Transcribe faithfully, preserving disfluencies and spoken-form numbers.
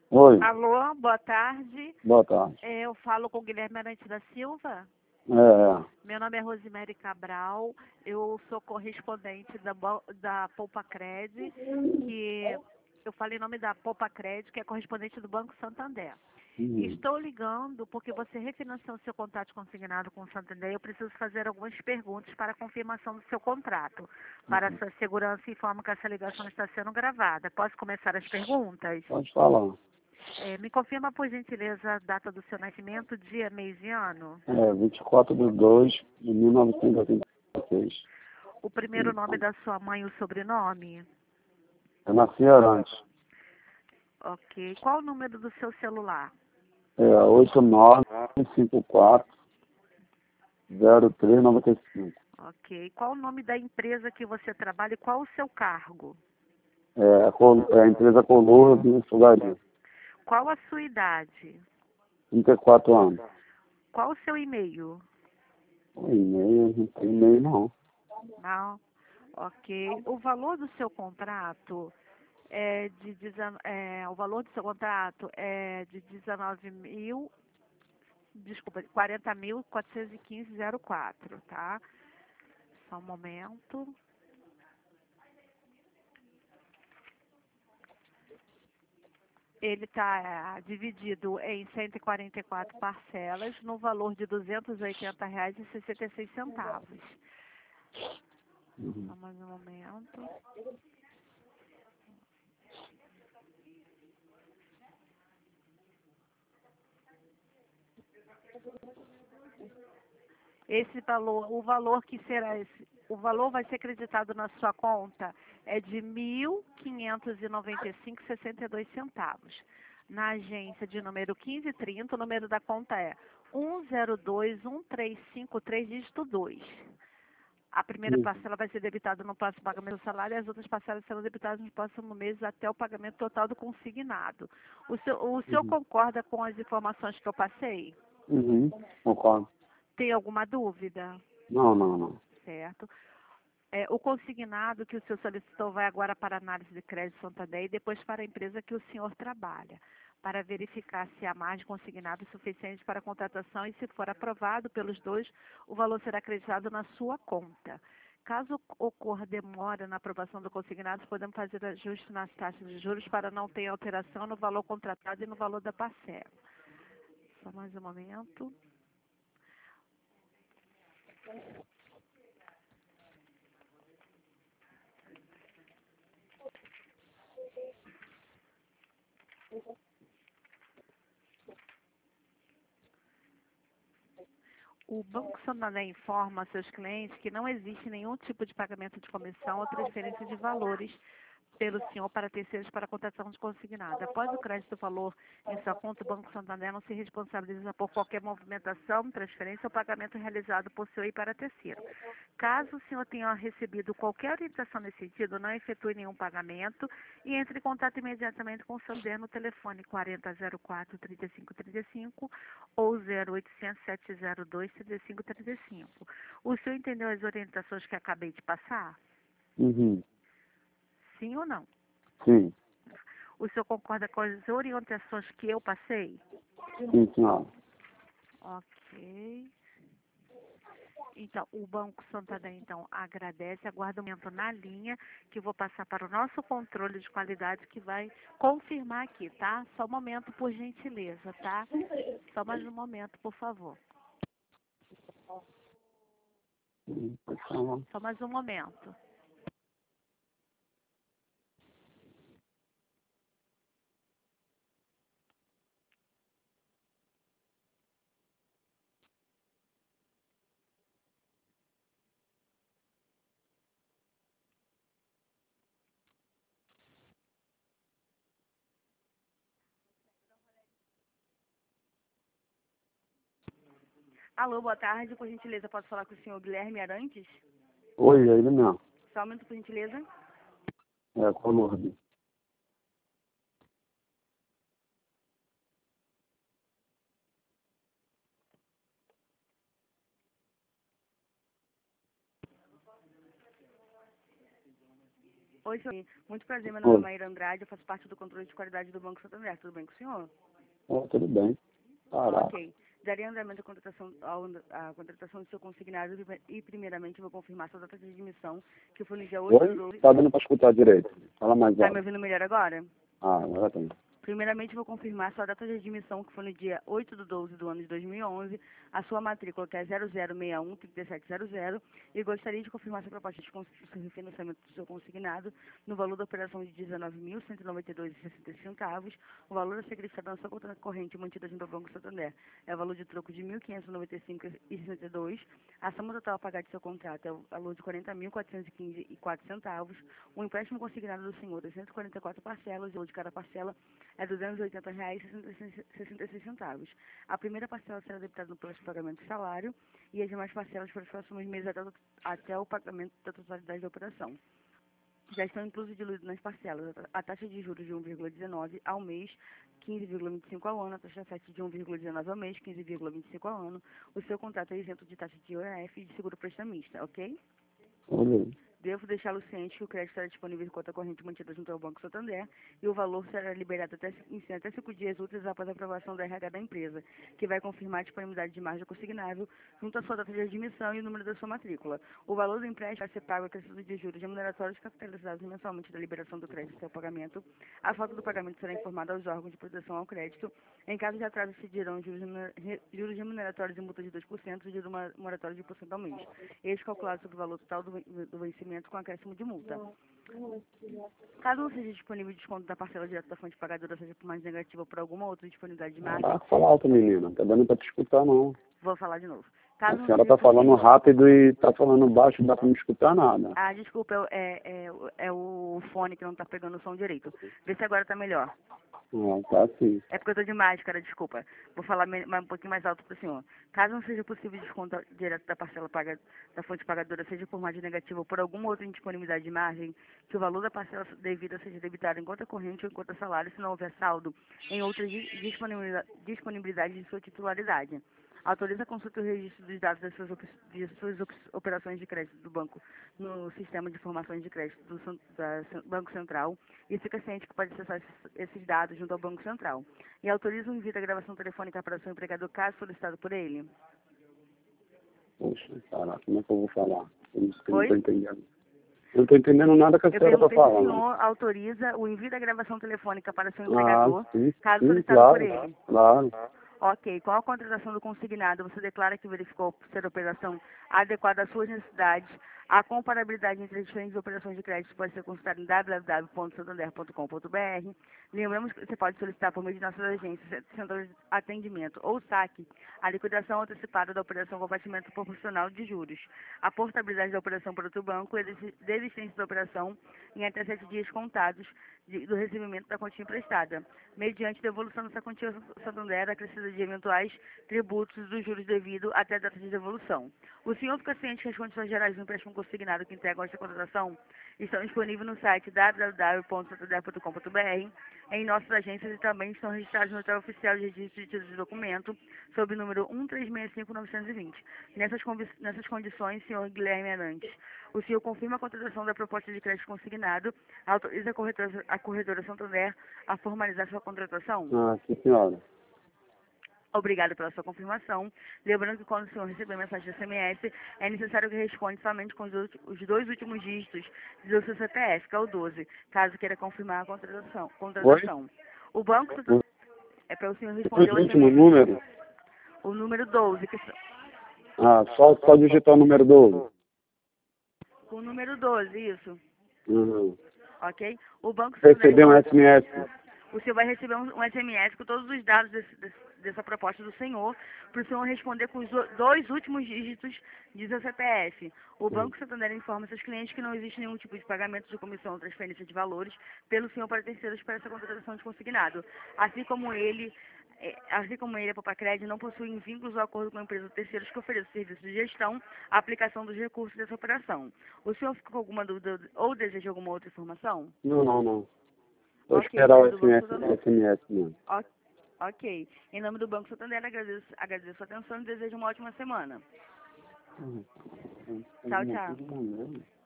Oi, Alô, boa tarde. boa tarde. É, eu falo com o Guilherme Arantes da Silva. É, Meu nome é Rosemary Cabral. Eu sou correspondente da, Bo- da Poupa Cred, que eu falei em nome da Poupa Cred, que é correspondente do Banco Santander. hum, Estou ligando porque você refinanciou seu contrato consignado com o Santander. Eu preciso fazer algumas perguntas para a confirmação do seu contrato. Para sua segurança, informo que essa ligação está sendo gravada. Posso começar as perguntas? pode falar. É, me confirma, por gentileza, a data do seu nascimento, dia, mês e ano. É, vinte e quatro de dois de mil novecentos e oitenta e seis. O primeiro nome da sua mãe e o sobrenome. Eu nasci antes. Ok. Qual o número do seu celular? É, oito nove cinco quatro zero três nove cinco. Ok. Qual o nome da empresa que você trabalha e qual o seu cargo? É, a Col- é a empresa Color de Sugaria. Qual a sua idade? trinta e quatro anos. Qual o seu e-mail? O e-mail, não tem e-mail não. Não. Ok. O valor do seu contrato é de dezen- é, o valor do seu contrato é de dezenove mil, desculpa, quarenta mil quatrocentos e quinze vírgula zero quatro, tá? Só um momento. Ele está dividido em cento e quarenta e quatro parcelas, no valor de duzentos e oitenta reais e sessenta e seis centavos. Uhum. Só mais um momento. Esse valor, o valor que será esse, o valor vai ser acreditado na sua conta é de mil quinhentos e noventa e cinco reais e sessenta e dois centavos. Na agência de número quinze trinta, o número da conta é um zero dois um três cinco três, dígito dois. A primeira Uhum. parcela vai ser debitada no próximo pagamento do salário e as outras parcelas serão debitadas nos próximos meses até o pagamento total do consignado. O senhor, o senhor Uhum. concorda com as informações que eu passei? Uhum. Concordo. Tem alguma dúvida? Não, não, não. Certo. É, o consignado que o senhor solicitou vai agora para a análise de crédito Santander e depois para a empresa que o senhor trabalha, para verificar se há margem consignada suficiente para a contratação e, se for aprovado pelos dois, o valor será acreditado na sua conta. Caso ocorra demora na aprovação do consignado, podemos fazer ajuste nas taxas de juros para não ter alteração no valor contratado e no valor da parcela. Só mais um momento. O Banco Santander informa a seus clientes que não existe nenhum tipo de pagamento de comissão ou transferência de valores pelo senhor para terceiros para a contratação de consignado. Após o crédito do valor em sua conta, o Banco Santander não se responsabiliza por qualquer movimentação, transferência ou pagamento realizado por senhor e para terceiro. Caso o senhor tenha recebido qualquer orientação nesse sentido, não efetue nenhum pagamento e entre em contato imediatamente com o Santander no telefone quarenta zero quatro trinta e cinco trinta e cinco ou zero oitocentos sete zero dois trinta e cinco trinta e cinco. O senhor entendeu as orientações que acabei de passar? Uhum. Sim ou não? Sim. O senhor concorda com as orientações que eu passei? Sim, senhora. Ok. Então, o Banco Santander, então, agradece, aguarda um momento na linha, que eu vou passar para o nosso controle de qualidade, que vai confirmar aqui, tá? Só um momento, por gentileza, tá? Só mais um momento, por favor. Uhum. Pode falar. Só mais um momento. Alô, boa tarde, por gentileza, posso falar com o senhor Guilherme Arantes? Oi, é ele mesmo. Só um momento, por gentileza. É, Color. Oi, senhor. Muito prazer, meu nome é Oi. Maíra Andrade, eu faço parte do controle de qualidade do Banco Santander. Tudo bem com o senhor? Oh, tudo bem. Caraca. Ok. Daria andamento à contratação, ao- à contratação do seu consignado e, primeiramente, vou confirmar sua data de admissão, que foi no dia oito do Oi? doze. Tá dando pra escutar direito. Fala mais Tá me alto. ouvindo melhor agora? Ah, agora tem. Primeiramente, vou confirmar sua data de admissão, que foi no dia oito do doze do ano de dois mil e onze, a sua matrícula, que é zero zero seis um, três sete zero zero, e gostaria de confirmar sua proposta de cons- de financiamento do seu consignado no valor da operação de dezenove mil cento e noventa e dois reais e sessenta centavos. O valor a ser acreditado na sua conta corrente mantida junto ao Banco Santander é o valor de troco de mil quinhentos e noventa e cinco reais e sessenta e dois centavos. A soma total a pagar de seu contrato é o valor de quarenta mil quatrocentos e quinze reais e quatro centavos. O empréstimo consignado do senhor, duzentas e quarenta e quatro parcelas, e o valor de cada parcela é duzentos e oitenta reais e sessenta e seis centavos. A primeira parcela será debitada no próximo pagamento de salário e as demais parcelas para os próximos meses até, o- até o pagamento da totalidade da operação. Já estão inclusos diluídos nas parcelas a taxa de juros de um vírgula dezenove ao mês, quinze vírgula vinte e cinco ao ano, a taxa sete de um vírgula dezenove ao mês, quinze vírgula vinte e cinco ao ano. O seu contrato é isento de taxa de I O F e de seguro prestamista, ok? Olha aí. Devo deixá-lo ciente que o crédito estará disponível em conta corrente mantida junto ao Banco Santander e o valor será liberado até, em até cinco dias úteis após a aprovação da R H da empresa, que vai confirmar a disponibilidade de margem consignável junto à sua data de admissão e o número da sua matrícula. O valor do empréstimo vai ser pago acrescido de juros remuneratórios capitalizados mensalmente da liberação do crédito até o pagamento. A falta do pagamento será informada aos órgãos de proteção ao crédito. Em caso de atraso, se dirão juros, re- juros remuneratórios e multa de dois por cento e juros ma- moratórios de um por cento ao mês. Este calculado sobre o valor total do, ven- do vencimento com acréscimo de multa. Caso não seja disponível desconto da parcela direta da fonte pagadora, seja por mais negativa ou por alguma outra disponibilidade de margem, Caraca, fala alto, menina. Não tá dando pra te escutar, não. vou falar de novo. A Caso não senhora seja tá falando possível... rápido e tá falando baixo, não dá pra me escutar nada. Ah, desculpa, é, é, é o- é o fone que não está pegando o som direito. Vê se agora está melhor. Ah, tá sim. É porque eu estou de máscara, desculpa. Vou falar me- mais- um pouquinho mais alto para o senhor. Caso não seja possível desconto direto da parcela paga, da fonte pagadora, seja por margem negativa ou por alguma outra indisponibilidade de margem, que o valor da parcela devida seja debitado em conta corrente ou em conta salário, se não houver saldo em outra di- disponibilidade, disponibilidade de sua titularidade. Autoriza a consulta e o registro dos dados das suas, op- de suas op- operações de crédito do banco no sistema de informações de crédito do San- da Cen- Banco Central e fica ciente que pode acessar esses, esses dados junto ao Banco Central. E autoriza o envio da gravação telefônica para o seu empregador caso solicitado por ele. Poxa, caraca, como é que eu vou falar? Eu não, eu não tô Oi? entendendo. Eu não tô entendendo nada que a Eu senhora tá perguntei se o falando. senhor autoriza o envio da gravação telefônica para o seu Ah, empregador sim, caso sim, solicitado por claro, ele. claro. Ok, com a contratação do consignado, você declara que verificou ser a operação adequada às suas necessidades. A comparabilidade entre as diferentes operações de crédito pode ser consultada em w w w ponto santander ponto com ponto b r. Lembramos que você pode solicitar por meio de nossas agências, centro de atendimento ou saque, a liquidação antecipada da operação com batimento proporcional de juros, a portabilidade da operação para outro banco e a desi- desistência da operação em até sete dias contados de- do recebimento da quantia emprestada, mediante devolução dessa quantia ao Santander acrescida de eventuais tributos dos juros devido até a data de devolução. O senhor fica ciente que as condições gerais do empréstimo consignado que integram esta contratação estão disponíveis no site w w w ponto santander ponto com ponto b r, em nossas agências e também estão registrados no Notarial Oficial de Registro de Títulos de Documento, sob o número um três seis cinco nove dois zero. Nessas, convi- nessas condições, senhor Guilherme Arantes, o senhor confirma a contratação da proposta de crédito consignado, autoriza a corretora, a corretora Santander a formalizar sua contratação? Ah, sim, senhora. Obrigado pela sua confirmação. Lembrando que quando o senhor receber mensagem de S M S, é necessário que responda somente com os, ulti- os dois últimos dígitos do seu C P F, que é o doze, caso queira confirmar a contratação. Oi? contratação. O banco O é para o senhor o responder o último S M S. número? O número doze, que, Ah, só, só digitar o número doze. o número doze, isso, Uhum. ok? O banco Receber um informa- S M S. o senhor vai receber um, um S M S com todos os dados desse- desse- dessa proposta do senhor, para o senhor responder com os do- dois últimos dígitos de seu C P F. O Banco Santander informa seus clientes que não existe nenhum tipo de pagamento de comissão ou transferência de valores pelo senhor para terceiros para essa contratação de consignado. Assim como ele, eh, assim como ele, a Popacred, não possuem vínculos ou acordo com a empresa ou terceiros que ofereçam serviços de gestão, aplicação dos recursos dessa operação. O senhor ficou com alguma dúvida ou deseja alguma outra informação? Não, não, não. Vou Ok, esperar em o nome do Banco S M S, Santander. S M S mesmo. O- Ok. Em nome do Banco Santander, agradeço, agradeço a atenção e desejo uma ótima semana. Uhum. Tchau, tchau. Uhum.